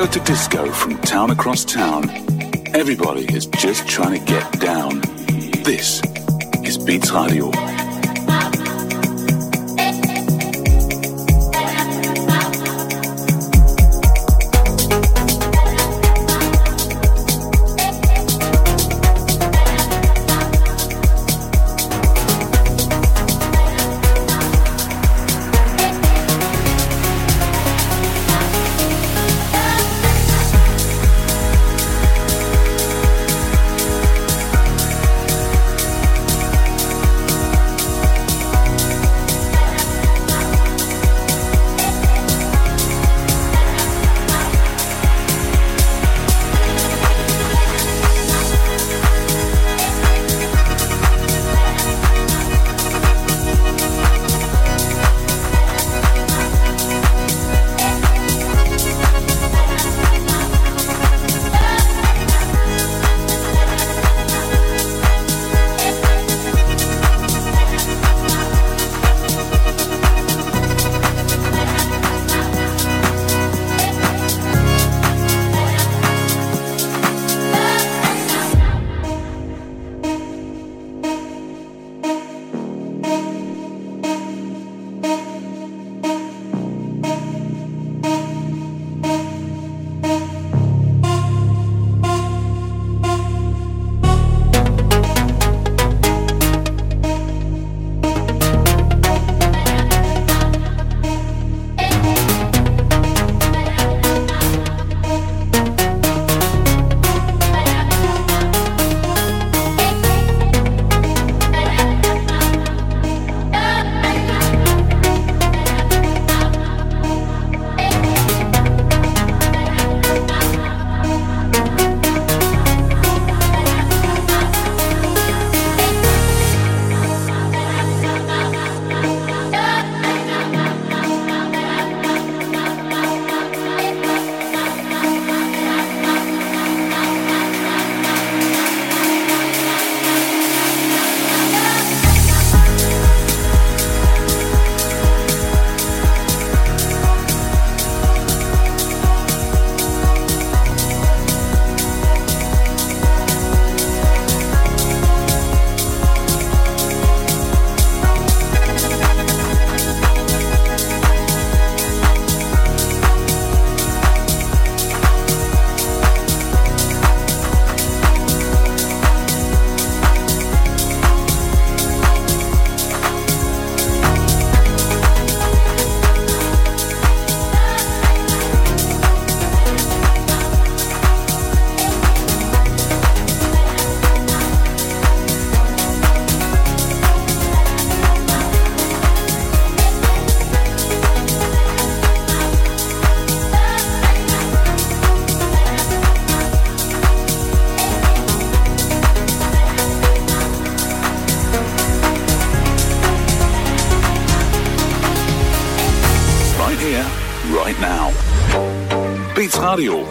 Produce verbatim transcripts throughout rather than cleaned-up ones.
Disco to disco from town across town. Everybody is just trying to get down. This is Beats Radio. Beats Radio.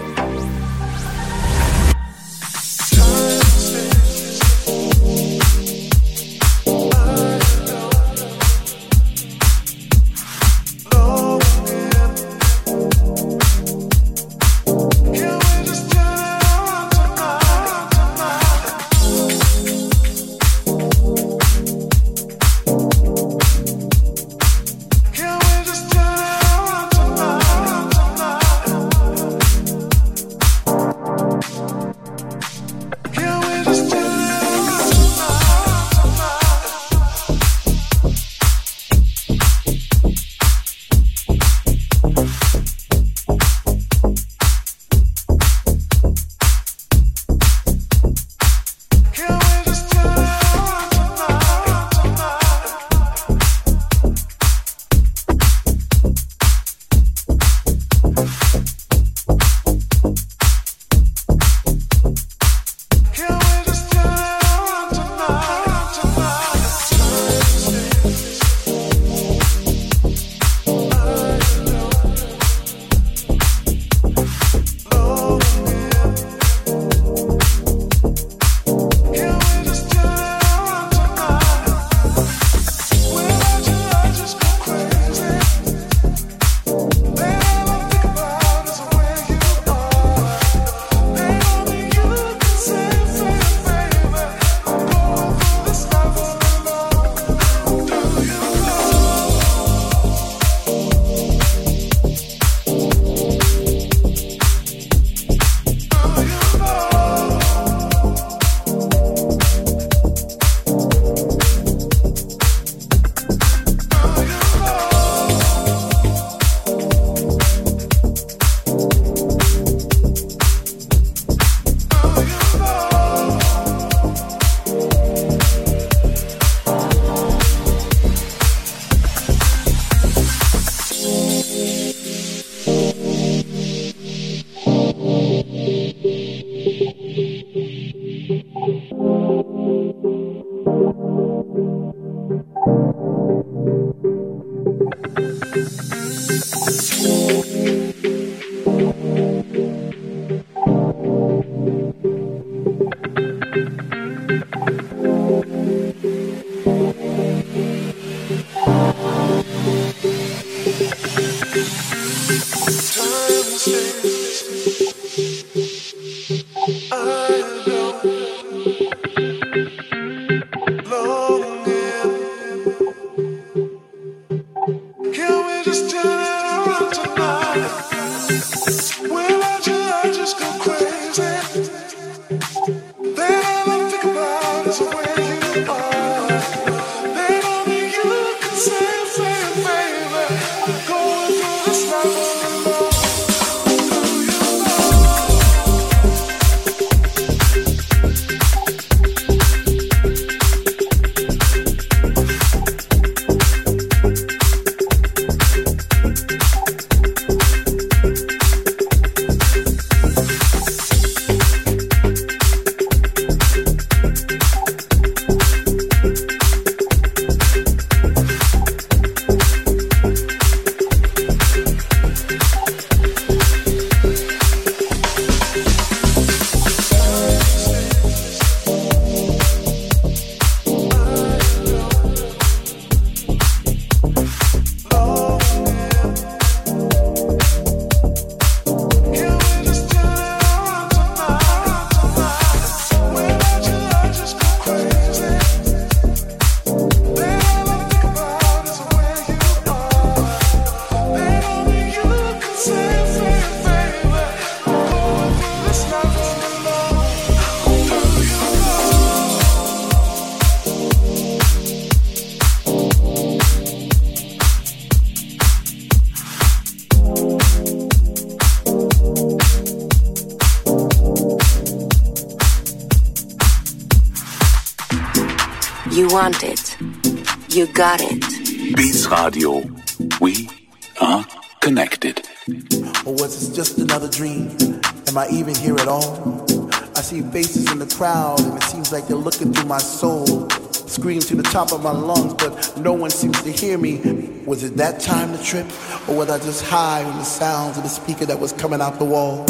You want it. You got it. Beats Radio. We are connected. Or was it just another dream? Am I even here at all? I see faces in the crowd and it seems like they're looking through my soul. Scream to the top of my lungs, but no one seems to hear me. Was it that time to trip? Or was I just high on the sounds of the speaker that was coming out the wall?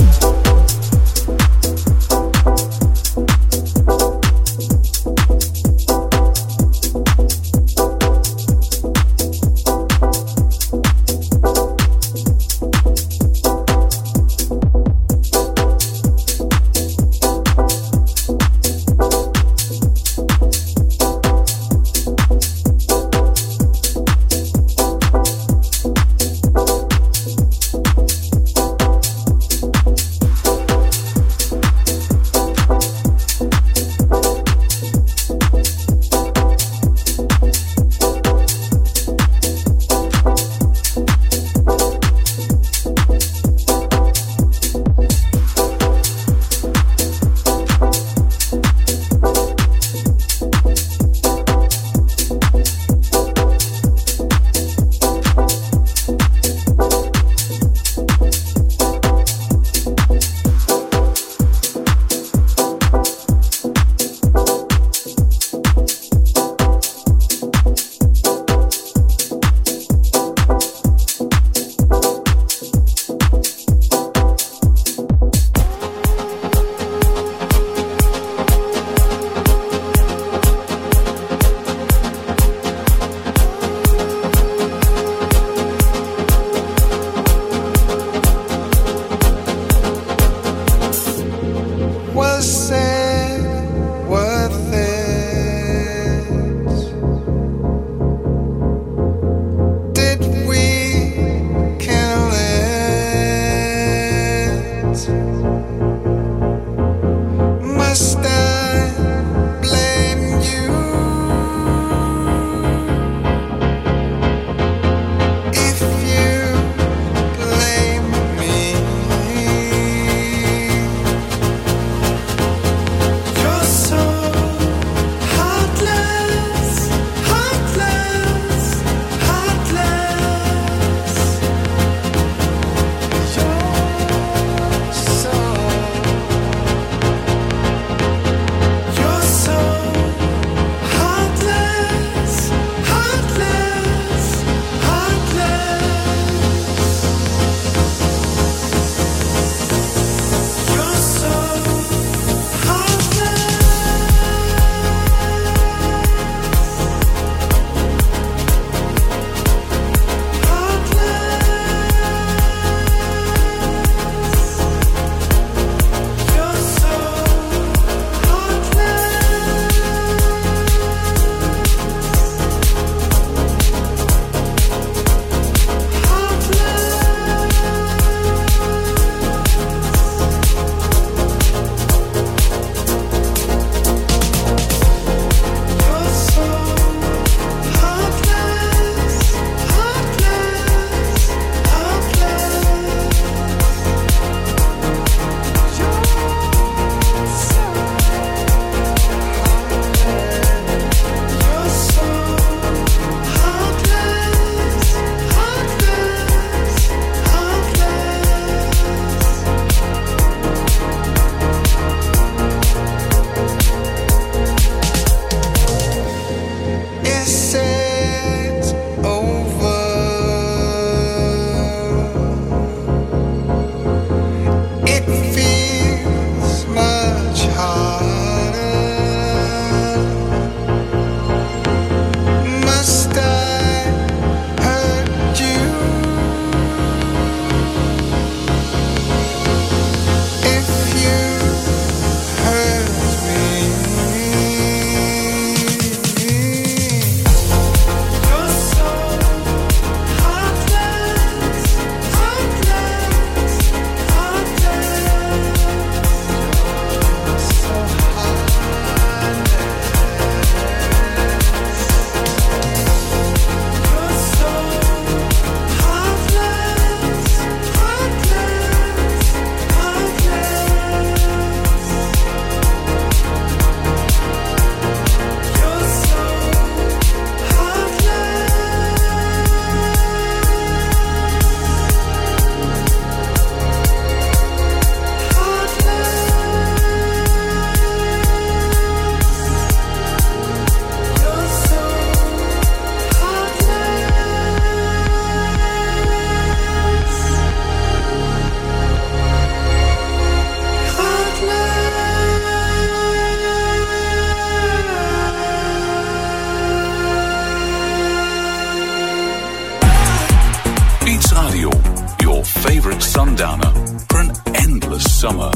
sundowner for an endless summer.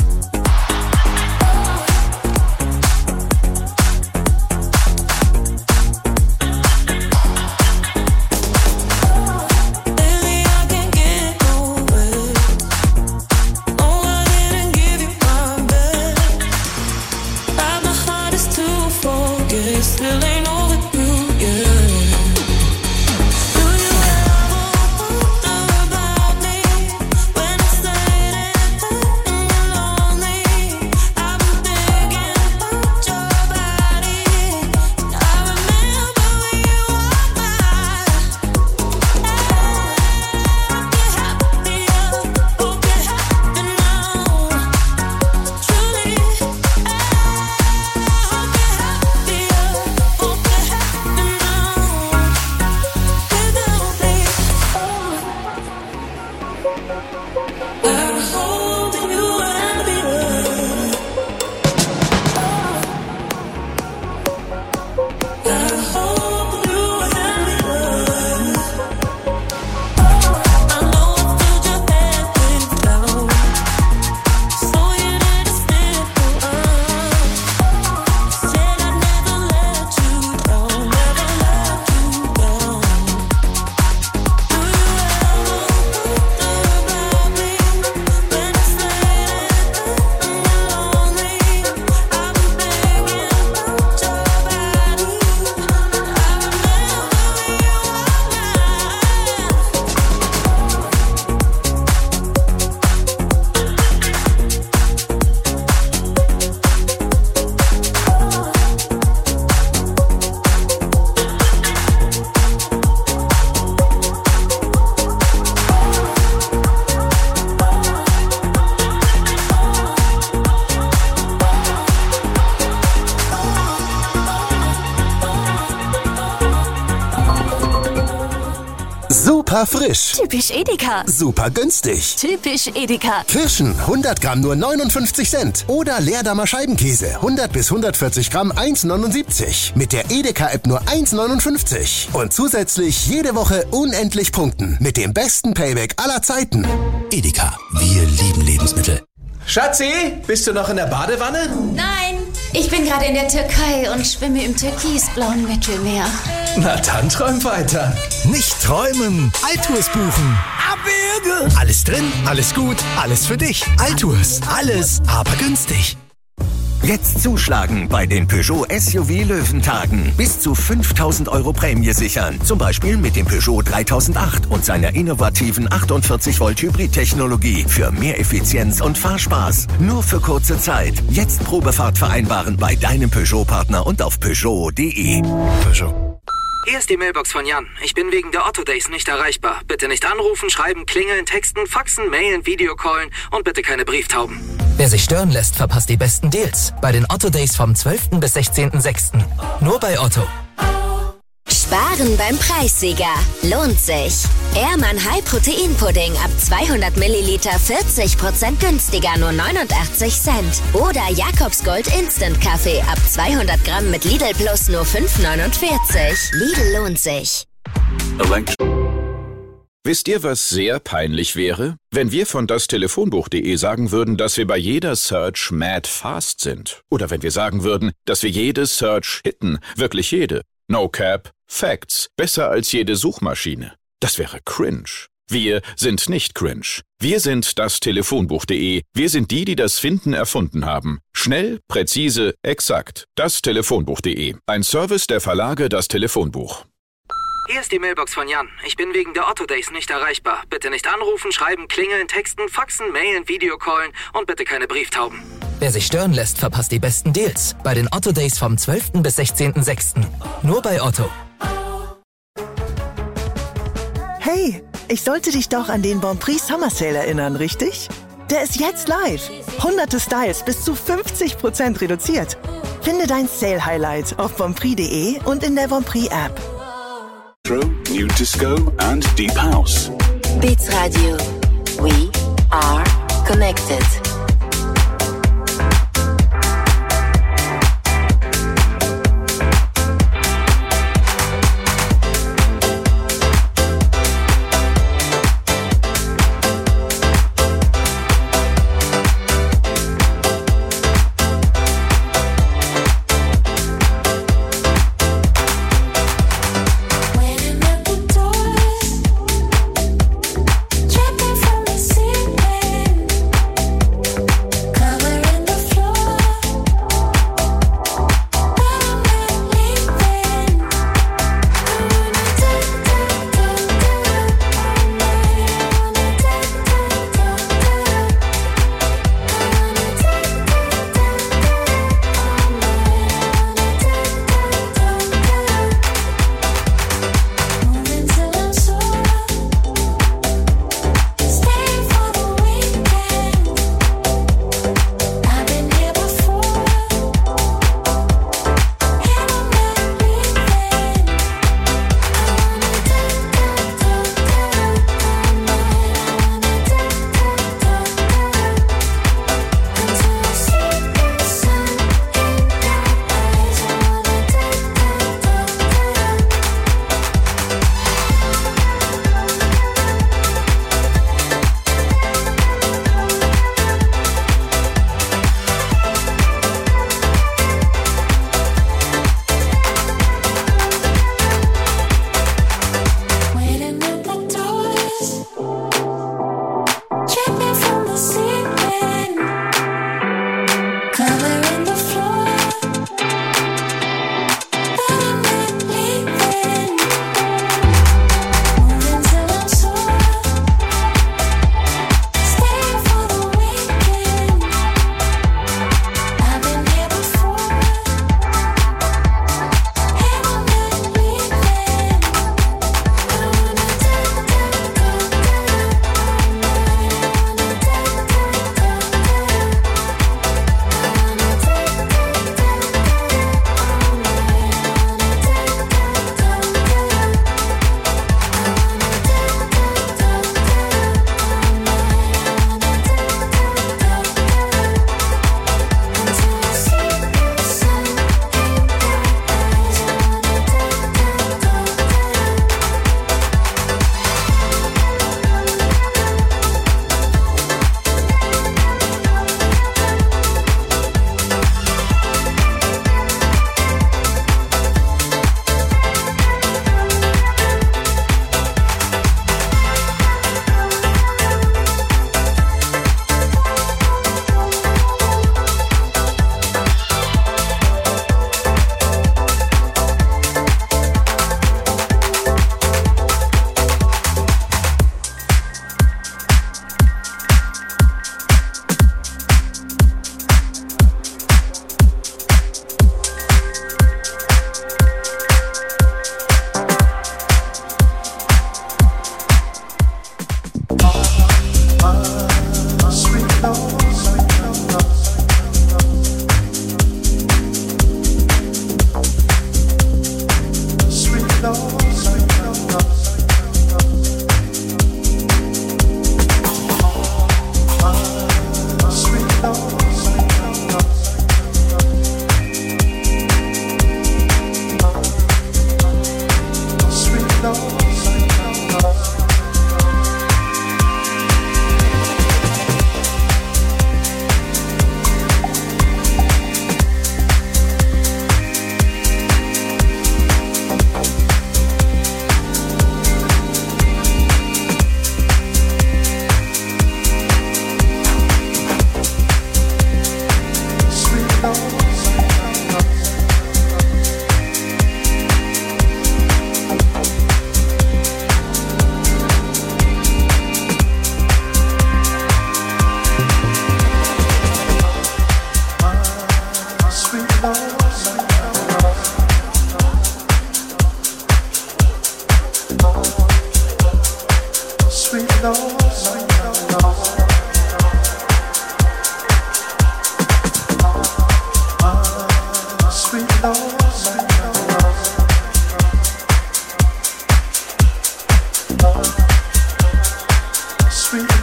Super frisch. Typisch Edeka. Super günstig. Typisch Edeka. Kirschen hundert Gramm nur neunundfünfzig Cent. Oder Leerdammer Scheibenkäse hundert bis hundertvierzig Gramm eins neunundsiebzig. Mit der Edeka-App nur eins neunundfünfzig. Und zusätzlich jede Woche unendlich punkten. Mit dem besten Payback aller Zeiten. Edeka, wir lieben Lebensmittel. Schatzi, bist du noch in der Badewanne? Nein, ich bin gerade in der Türkei und schwimme im türkisblauen Mittelmeer. Na dann träum weiter. Nicht träumen, Altours buchen. Abwürge. Alles drin, alles gut, alles für dich. Altours, alles, aber günstig. Jetzt zuschlagen bei den Peugeot S U V Löwentagen. Bis zu fünftausend Euro Prämie sichern. Zum Beispiel mit dem Peugeot dreitausendacht und seiner innovativen achtundvierzig Volt Hybrid-Technologie für mehr Effizienz und Fahrspaß. Nur für kurze Zeit. Jetzt Probefahrt vereinbaren bei deinem Peugeot-Partner und auf Peugeot punkt de. Peugeot. Hier ist die Mailbox von Jan. Ich bin wegen der Otto Days nicht erreichbar. Bitte nicht anrufen, schreiben, klingeln, texten, faxen, mailen, Videocallen und bitte keine Brieftauben. Wer sich stören lässt, verpasst die besten Deals. Bei den Otto Days vom zwölften bis sechzehnten sechsten Nur bei Otto. Sparen beim Preissieger. Lohnt sich. Ehrmann High Protein Pudding ab zweihundert Milliliter vierzig Prozent günstiger, nur neunundachtzig Cent. Oder Jakobsgold Instant Kaffee ab zweihundert Gramm mit Lidl Plus nur fünf neunundvierzig. Lidl lohnt sich. Wisst ihr, was sehr peinlich wäre? Wenn wir von dastelefonbuch punkt de sagen würden, dass wir bei jeder Search mad fast sind. Oder wenn wir sagen würden, dass wir jede Search hitten. Wirklich jede. No cap. Facts. Besser als jede Suchmaschine. Das wäre cringe. Wir sind nicht cringe. Wir sind dastelefonbuch punkt de. Wir sind die, die das Finden erfunden haben. Schnell, präzise, exakt. dastelefonbuch punkt de. Ein Service der Verlage Das Telefonbuch. Hier ist die Mailbox von Jan. Ich bin wegen der Otto Days nicht erreichbar. Bitte nicht anrufen, schreiben, klingeln, texten, faxen, mailen, Videocallen und bitte keine Brieftauben. Wer sich stören lässt, verpasst die besten Deals. Bei den Otto Days vom zwölften bis sechzehnten sechsten Nur bei Otto. Hey, ich sollte dich doch an den Bonprix Summer Sale erinnern, richtig? Der ist jetzt live. Hunderte Styles bis zu fünfzig Prozent reduziert. Finde dein Sale-Highlight auf bonprix punkt de und in der Bonprix-App. New disco and deep house. Beats Radio. We are connected.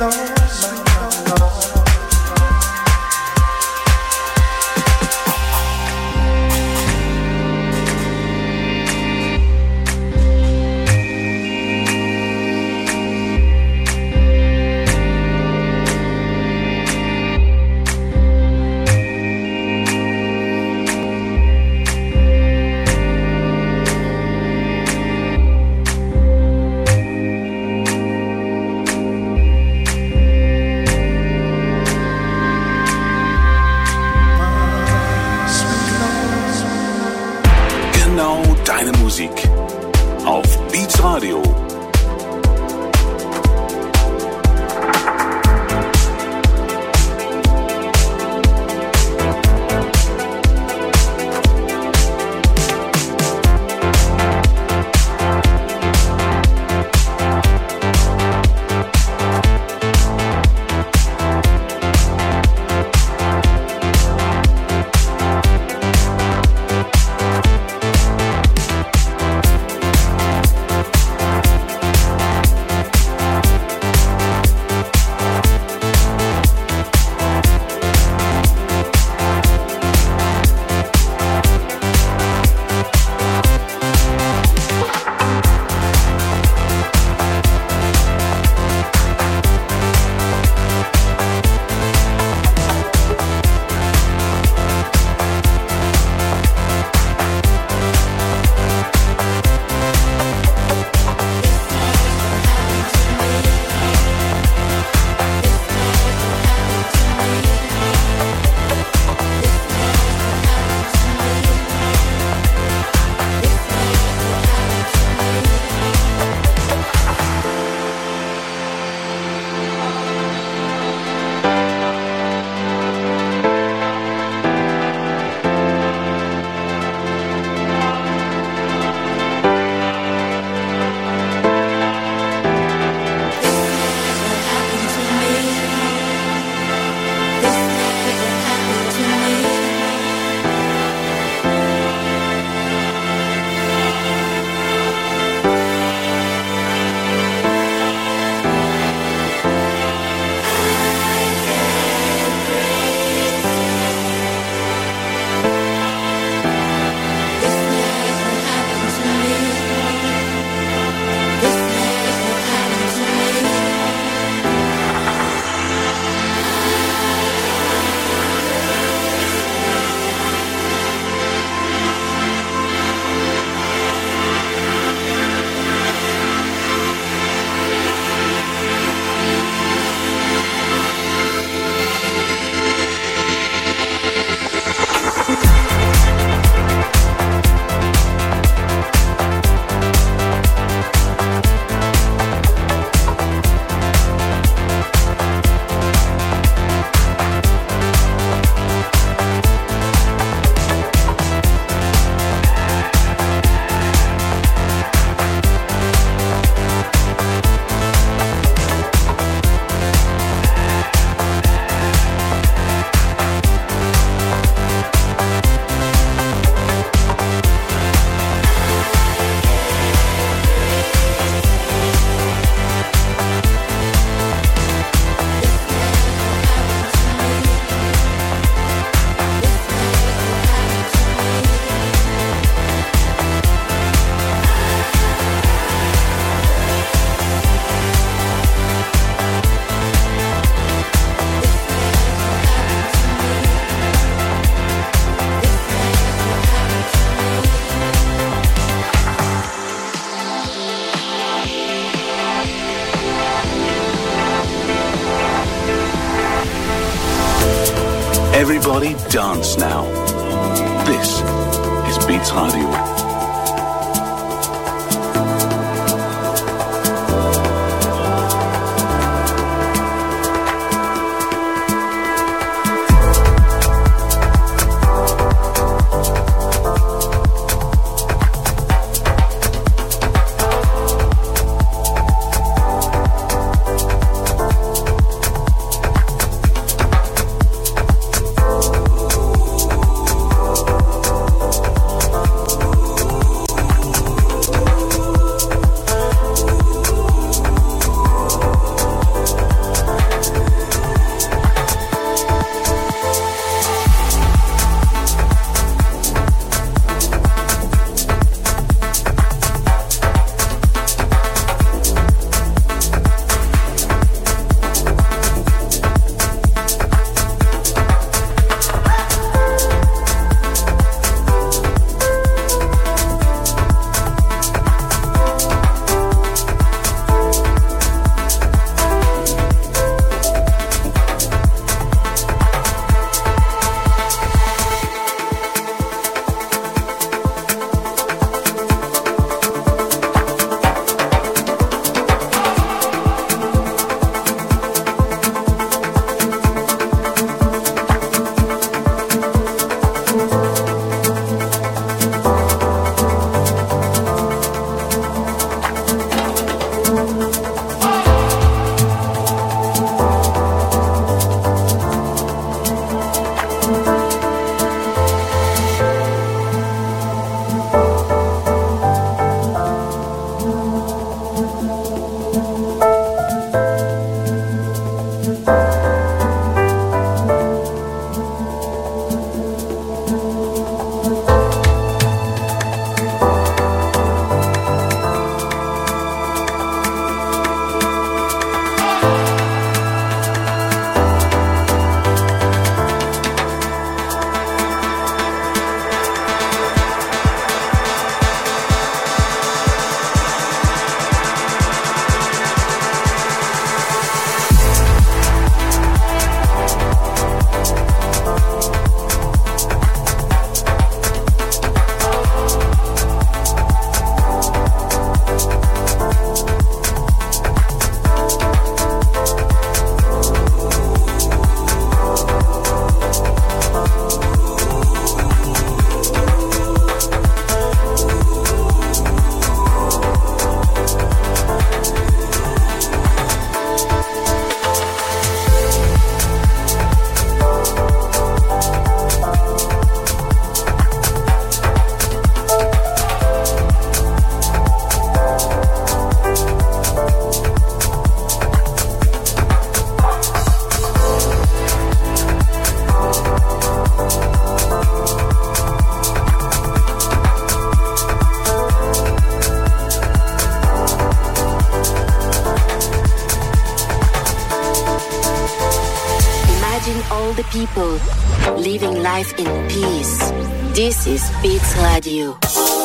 Everybody dance now. This is Beats Radio. people, living life in peace. This is Beats Radio.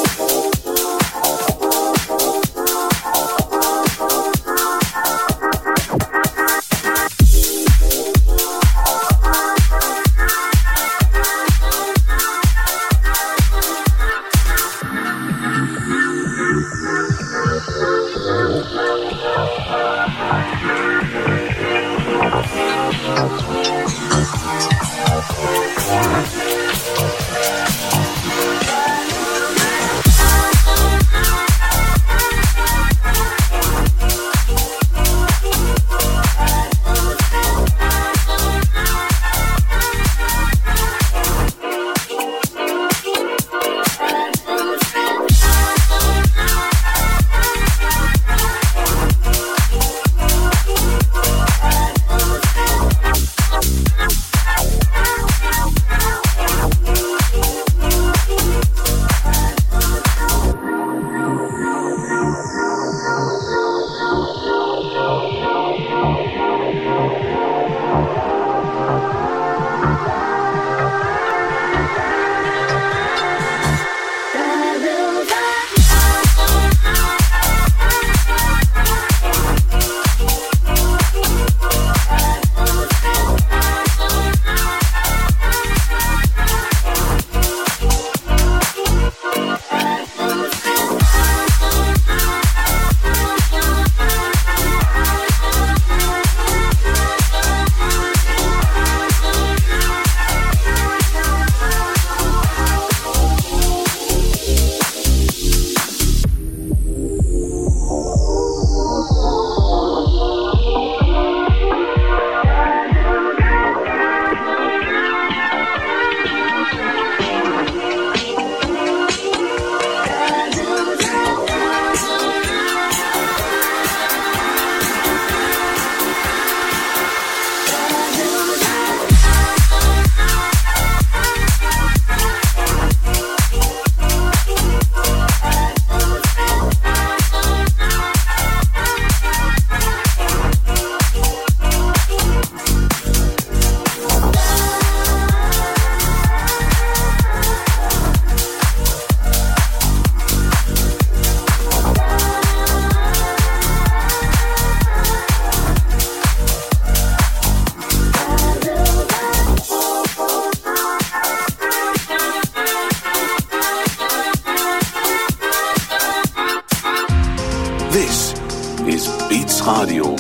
This is Beats Radio.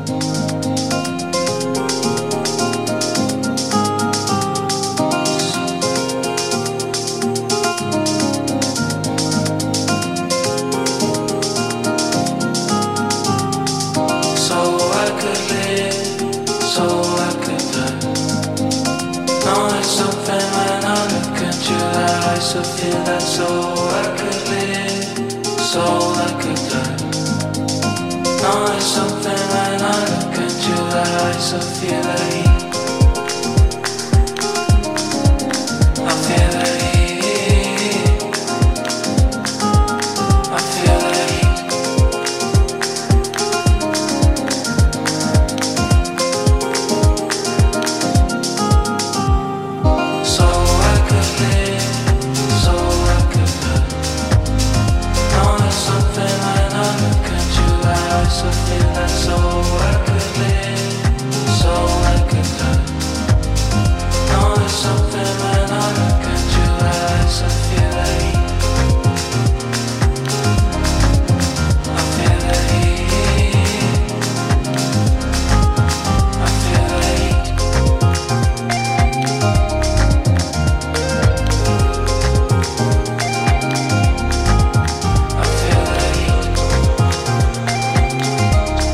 So feel that so I could live, so I could die. Now there's something when I look into your eyes, I feel the heat. I feel the heat. I feel the heat. So I could live. So feel that so I could live, so I could die. Now there's something when I look at your eyes, I feel the heat. I feel the heat. I feel the heat. I feel the heat.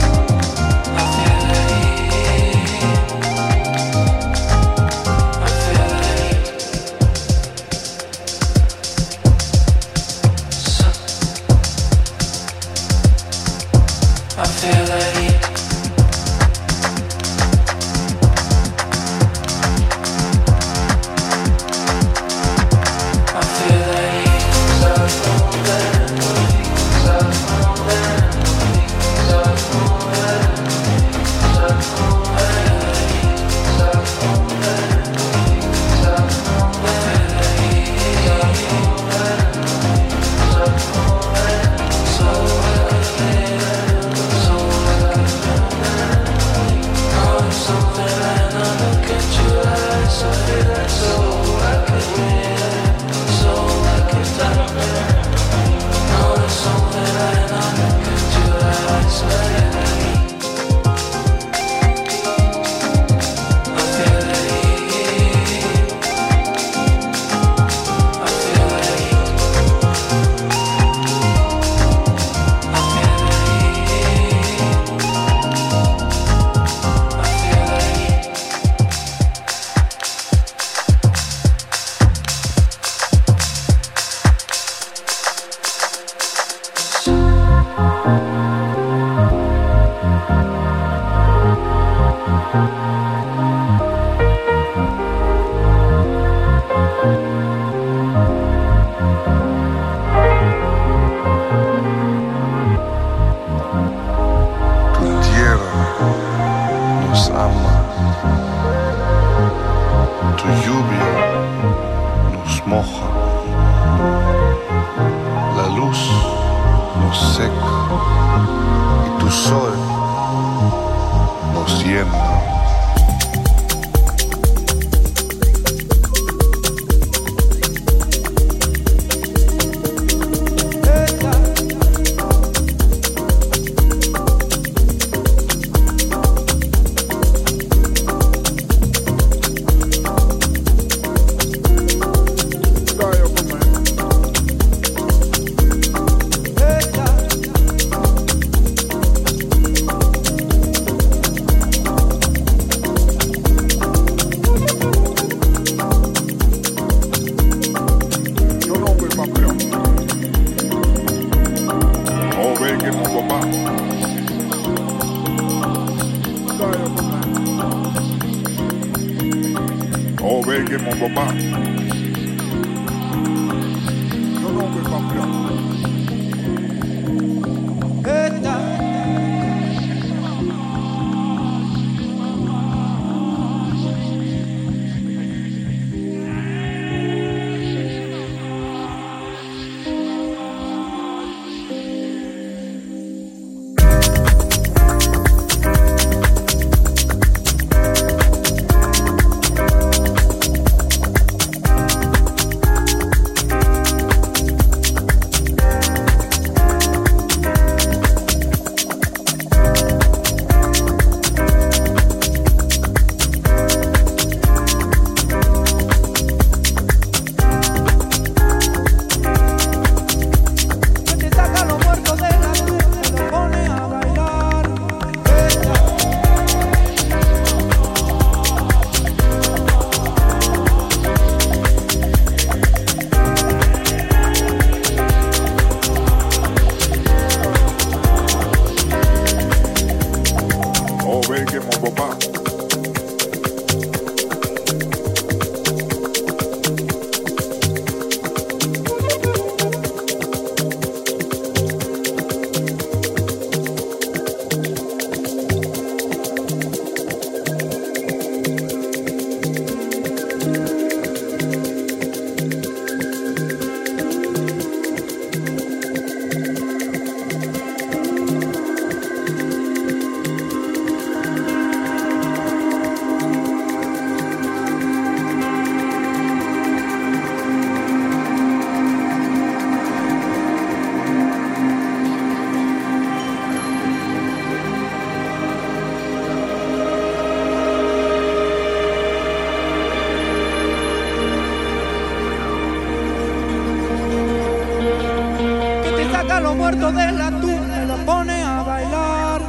muerto de la tumba me lo pone a bailar.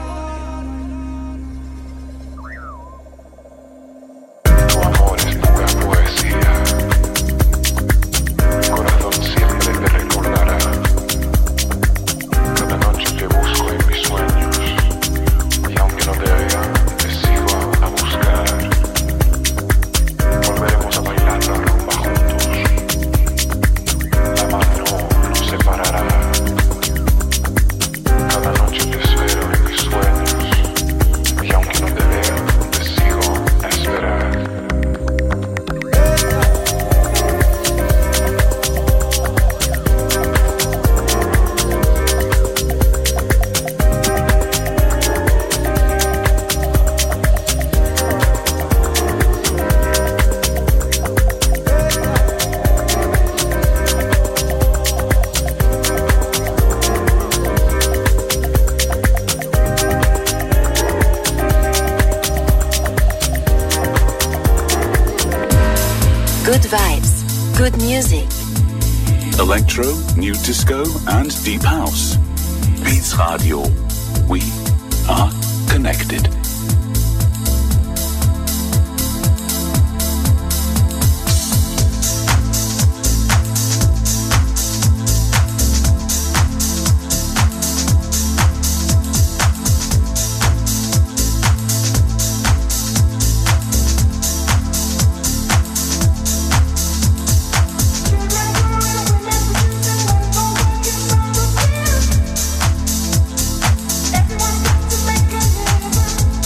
Tu amor es pura poesía. Mi corazón siempre te recordará. Cada noche te busco en mis sueños. Y aunque no te vea, te sigo a buscar. Volveremos a bailar la rumba juntos. La mano nos separará. Cada noche te espero en mis sueños. Y aunque no te vea, te sigo a esperar. Good vibes, good music. Electro, new disco, and deep house. Beats Radio. We are connected. Everyone's got to make a move.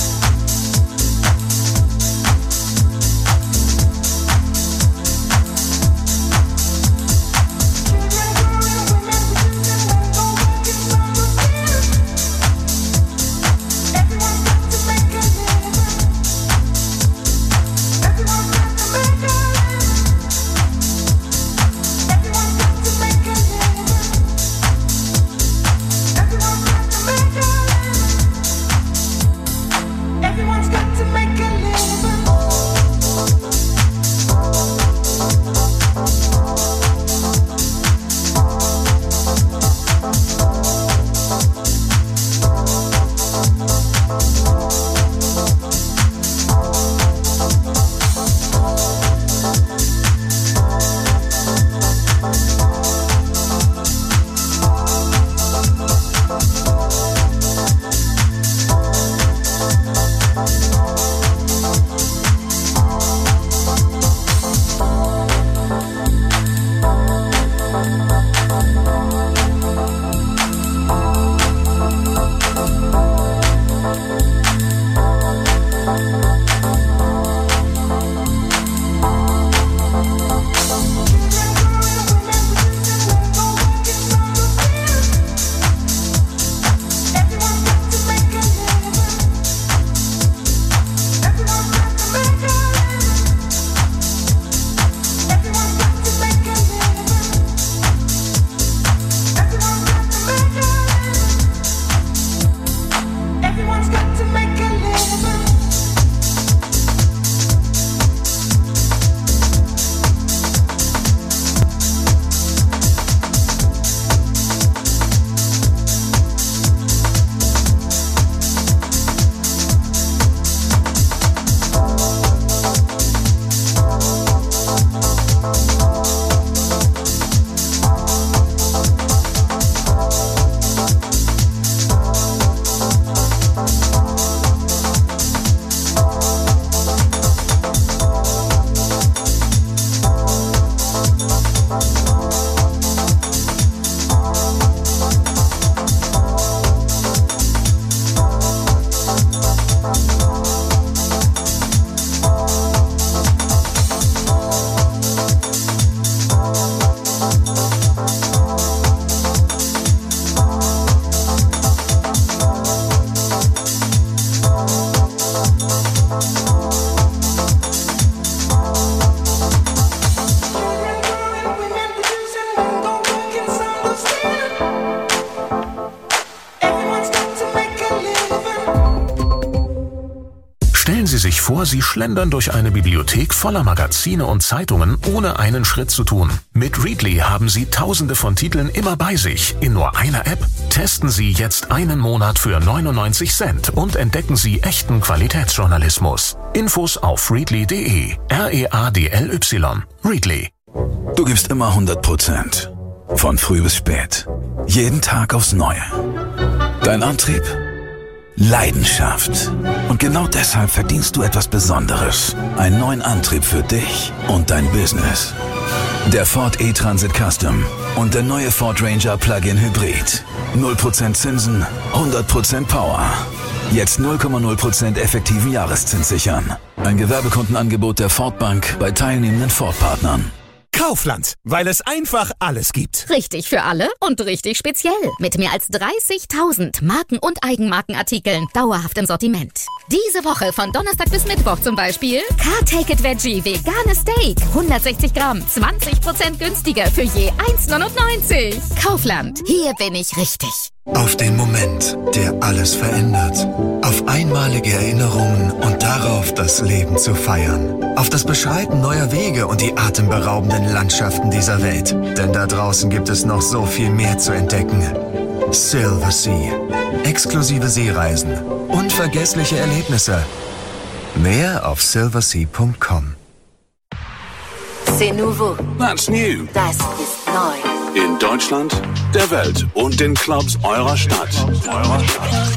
vor, Sie schlendern durch eine Bibliothek voller Magazine und Zeitungen, ohne einen Schritt zu tun. Mit Readly haben Sie tausende von Titeln immer bei sich, in nur einer App. Testen Sie jetzt einen Monat für neunundneunzig Cent und entdecken Sie echten Qualitätsjournalismus. Infos auf readly punkt de. R E A D L Y. Readly. Du gibst immer hundert Prozent. Von früh bis spät. Jeden Tag aufs Neue. Dein Antrieb? Leidenschaft. Und genau deshalb verdienst du etwas Besonderes. Einen neuen Antrieb für dich und dein Business. Der Ford E-Transit Custom und der neue Ford Ranger Plug-in Hybrid. null Prozent Zinsen, hundert Prozent Power. Jetzt null Komma null Prozent effektiven Jahreszins sichern. Ein Gewerbekundenangebot der Ford Bank bei teilnehmenden Ford-Partnern. Kaufland, weil es einfach alles gibt. Richtig für alle und richtig speziell. Mit mehr als dreißigtausend Marken- und Eigenmarkenartikeln dauerhaft im Sortiment. Diese Woche von Donnerstag bis Mittwoch zum Beispiel Car Take It Veggie veganes Steak. hundertsechzig Gramm, zwanzig Prozent günstiger für je eins neunundneunzig. Kaufland, hier bin ich richtig. Auf den Moment, der alles verändert. Auf einmalige Erinnerungen und darauf, das Leben zu feiern. Auf das Beschreiten neuer Wege und die atemberaubenden Landschaften dieser Welt. Denn da draußen gibt es noch so viel mehr zu entdecken. Silversea. Exklusive Seereisen. Unvergessliche Erlebnisse. Mehr auf silversea punkt com. C'est nouveau. That's new. Das ist neu. In Deutschland, der Welt und den Clubs eurer Stadt. Eurer Stadt.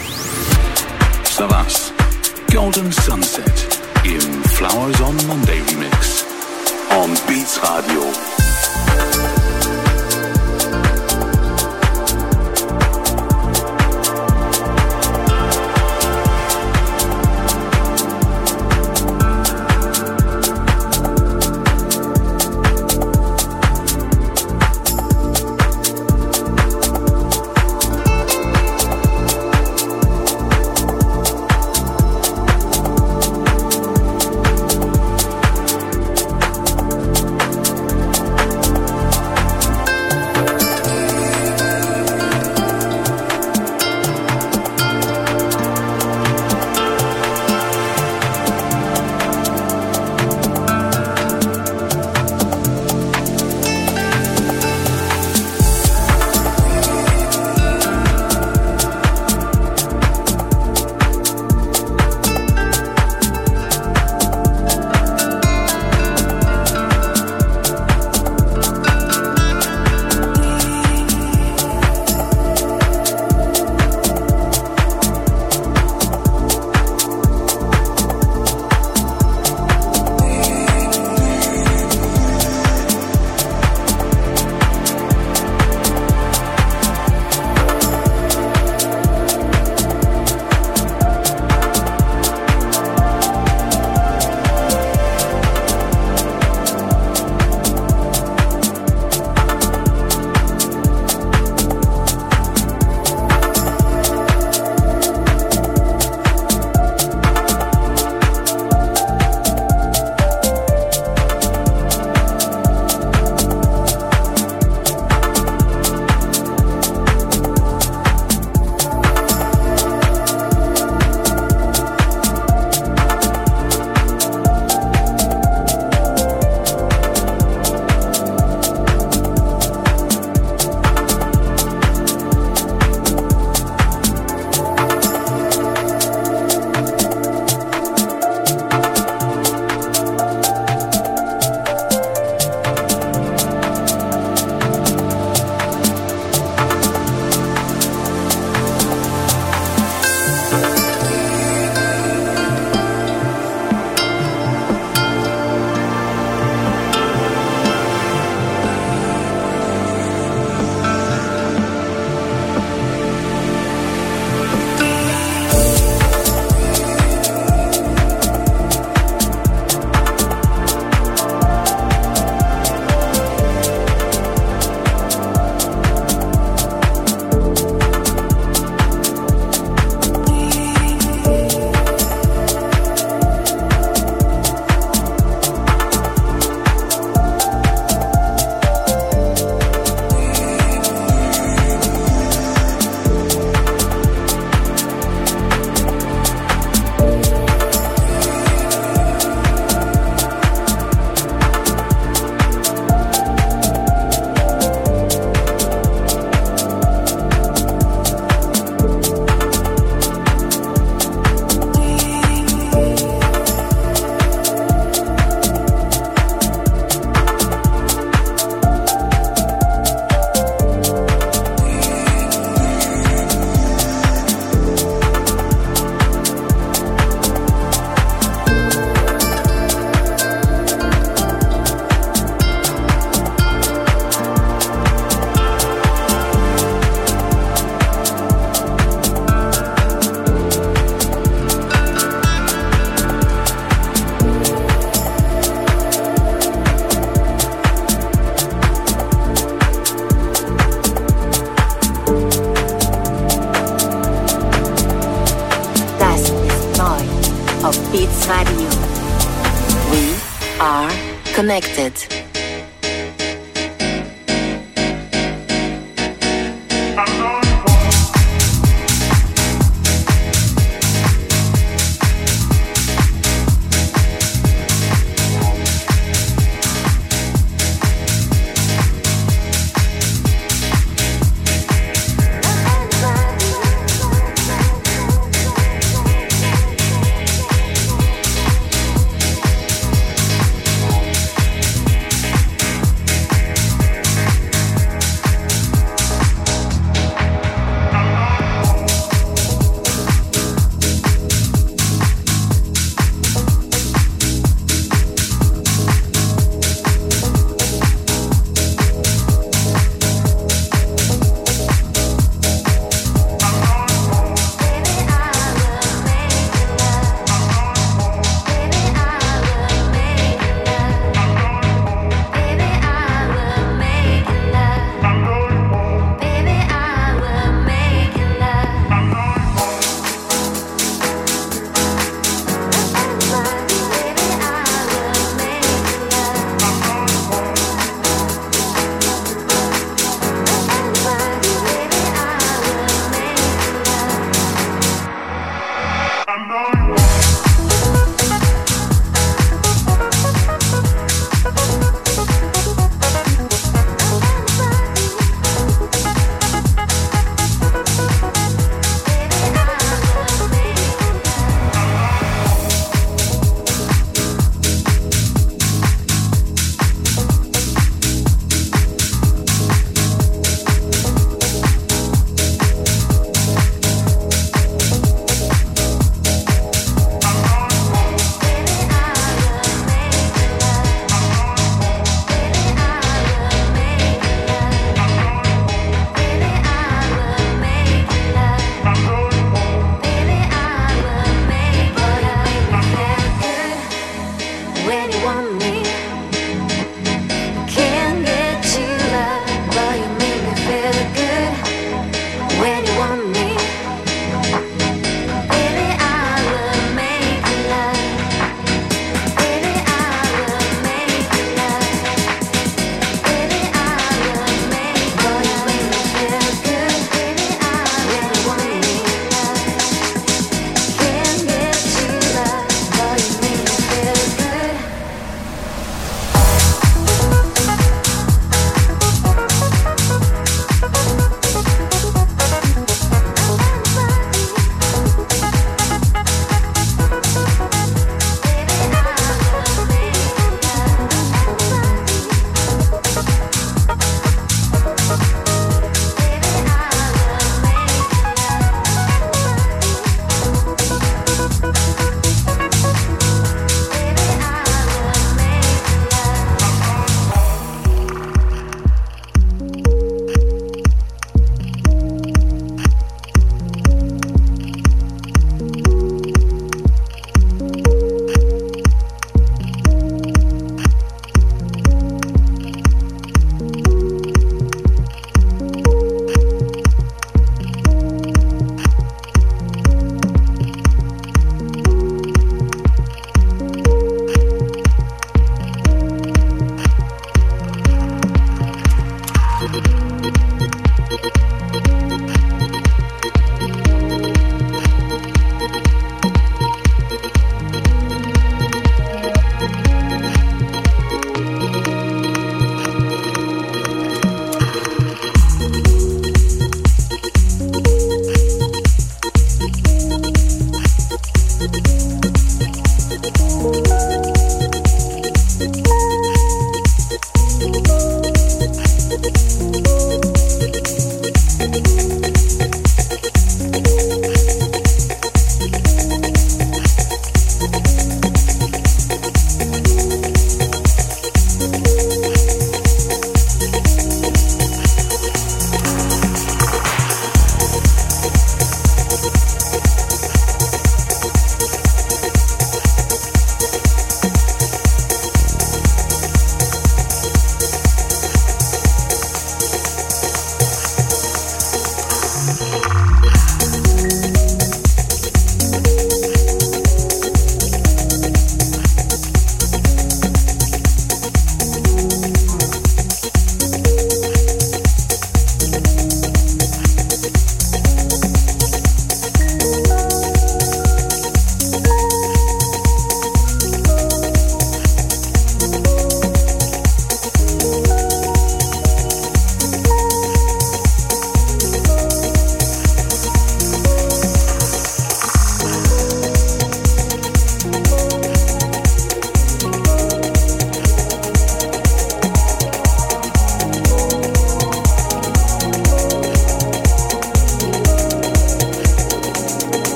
Savas. Golden Sunset. Im Flowers on Monday Remix. On Beats Radio. Radio. We are connected.